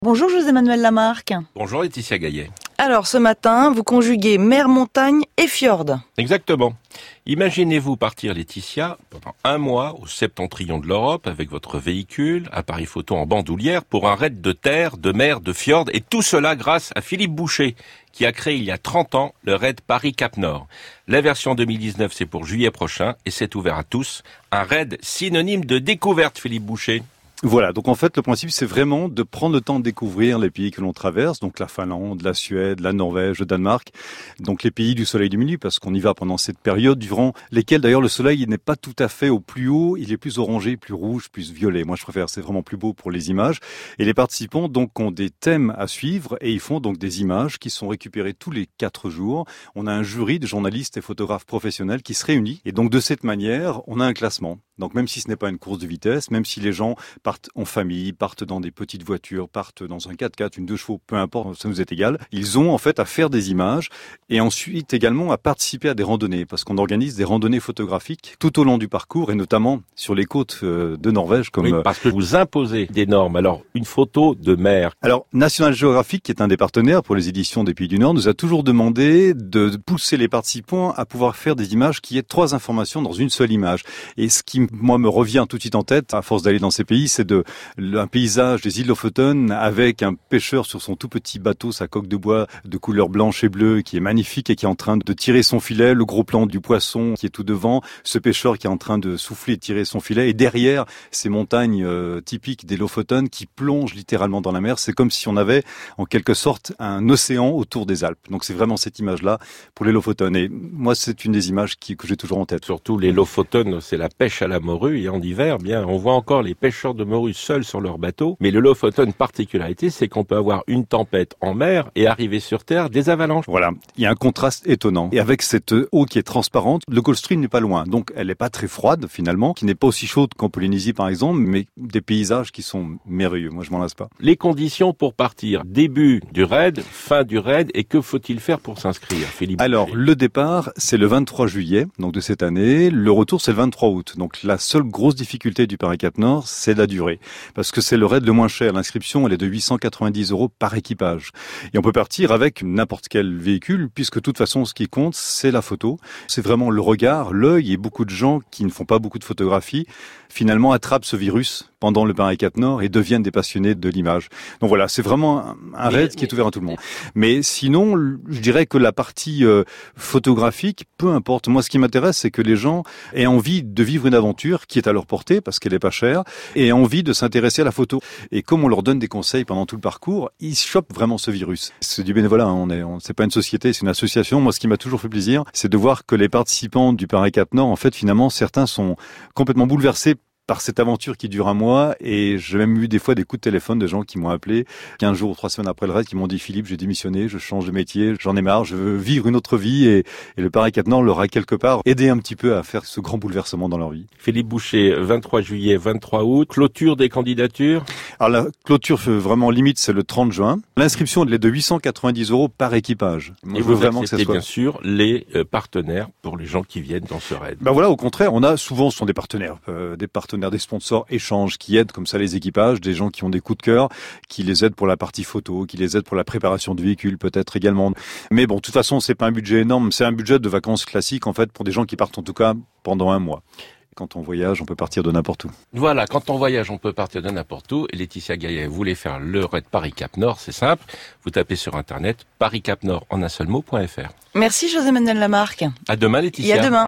Bonjour José-Manuel Lamarque. Bonjour Laetitia Gaillet. Alors ce matin, vous conjuguez mer, montagne et fjord. Exactement. Imaginez-vous partir Laetitia pendant un mois au septentrion de l'Europe avec votre véhicule, appareil photo en bandoulière pour un raid de terre, de mer, de fjord et tout cela grâce à Philippe Boucher qui a créé il y a 30 ans le raid Paris-Cap Nord. La version 2019 c'est pour juillet prochain et c'est ouvert à tous. Un raid synonyme de découverte Philippe Boucher. Voilà, donc en fait le principe c'est vraiment de prendre le temps de découvrir les pays que l'on traverse, donc la Finlande, la Suède, la Norvège, le Danemark, donc les pays du soleil du milieu, parce qu'on y va pendant cette période durant lesquelles d'ailleurs le soleil n'est pas tout à fait au plus haut, il est plus orangé, plus rouge, plus violet. Moi je préfère, c'est vraiment plus beau pour les images. Et les participants donc ont des thèmes à suivre et ils font donc des images qui sont récupérées tous les 4 jours. On a un jury de journalistes et photographes professionnels qui se réunit et donc de cette manière on a un classement. Donc même si ce n'est pas une course de vitesse, même si les gens partent en famille, partent dans des petites voitures, partent dans un 4x4, une 2 chevaux, peu importe, ça nous est égal, ils ont en fait à faire des images et ensuite également à participer à des randonnées parce qu'on organise des randonnées photographiques tout au long du parcours et notamment sur les côtes de Norvège. Oui, parce que vous imposez des normes. Alors, une photo de mer. Alors, National Geographic, qui est un des partenaires pour les éditions des Pays du Nord, nous a toujours demandé de pousser les participants à pouvoir faire des images qui aient 3 informations dans une seule image. Et ce qui, moi, me revient tout de suite en tête, à force d'aller dans ces pays, c'est un paysage des îles Lofoten avec un pêcheur sur son tout petit bateau, sa coque de bois de couleur blanche et bleue, qui est magnifique et qui est en train de tirer son filet, le gros plan du poisson qui est tout devant, ce pêcheur qui est en train de souffler et tirer son filet, et derrière ces montagnes typiques des Lofoten qui plongent littéralement dans la mer. C'est comme si on avait en quelque sorte un océan autour des Alpes. Donc c'est vraiment cette image-là pour les Lofoten. Et moi, c'est une des images que j'ai toujours en tête. Surtout les Lofoten, c'est la pêche à la morue, et en hiver, bien, on voit encore les pêcheurs de morue seuls sur leur bateau. Mais le Lofoten, particularité, c'est qu'on peut avoir une tempête en mer et arriver sur terre des avalanches. Voilà, il y a un contraste étonnant. Et avec cette eau qui est transparente, le Gulf Stream n'est pas loin. Donc elle n'est pas très froide finalement, qui n'est pas aussi chaude qu'en Polynésie par exemple, mais des paysages qui sont merveilleux. Moi, je m'en lasse pas. Les conditions pour partir, début du raid, fin du raid, et que faut-il faire pour s'inscrire, Philippe? Alors, le départ, c'est le 23 juillet, donc de cette année. Le retour, c'est le 23 août. Donc la seule grosse difficulté du Paris-Cap Nord, c'est la durée. Parce que c'est le raid le moins cher. L'inscription, elle est de 890 € par équipage. Et on peut partir avec n'importe quel véhicule, puisque de toute façon, ce qui compte, c'est la photo. C'est vraiment le regard, l'œil, et beaucoup de gens qui ne font pas beaucoup de photographie, finalement attrapent ce virus pendant le Paris-Cap Nord et deviennent des passionnés de l'image. Donc voilà, c'est vraiment un raid qui est ouvert à tout le monde. Mais sinon, je dirais que la partie photographique, peu importe. Moi, ce qui m'intéresse, c'est que les gens aient envie de vivre une aventure qui est à leur portée, parce qu'elle est pas chère, et envie de s'intéresser à la photo. Et comme on leur donne des conseils pendant tout le parcours, ils chopent vraiment ce virus. C'est du bénévolat, c'est pas une société, c'est une association. Moi, ce qui m'a toujours fait plaisir, c'est de voir que les participants du Paris-Cap Nord, en fait, finalement, certains sont complètement bouleversés par cette aventure qui dure un mois, et j'ai même eu des fois des coups de téléphone de gens qui m'ont appelé 15 jours ou 3 semaines après le raid, qui m'ont dit: Philippe, j'ai démissionné, je change de métier, j'en ai marre, je veux vivre une autre vie, et le Paris-Cap Nord leur a quelque part aidé un petit peu à faire ce grand bouleversement dans leur vie. Philippe Boucher, 23 juillet, 23 août, clôture des candidatures. Alors la clôture vraiment limite, c'est le 30 juin. L'inscription, elle est de 890 € par équipage. Moi, et je veux vraiment que ça soit bien sûr les partenaires pour les gens qui viennent dans ce raid. Ben voilà, au contraire, on a souvent, ce sont des partenaires, des sponsors échanges qui aident comme ça les équipages, des gens qui ont des coups de cœur, qui les aident pour la partie photo, qui les aident pour la préparation du véhicule peut-être également. Mais bon, de toute façon, c'est pas un budget énorme, c'est un budget de vacances classique en fait pour des gens qui partent en tout cas pendant un mois. Quand on voyage, on peut partir de n'importe où. Voilà, quand on voyage, on peut partir de n'importe où. Et Laetitia Gaillet voulait faire le raid Paris-Cap Nord, c'est simple. Vous tapez sur Internet, pariscapnord en un seul mot.fr. Merci José-Manuel Lamarque. À demain Laetitia. Et à demain.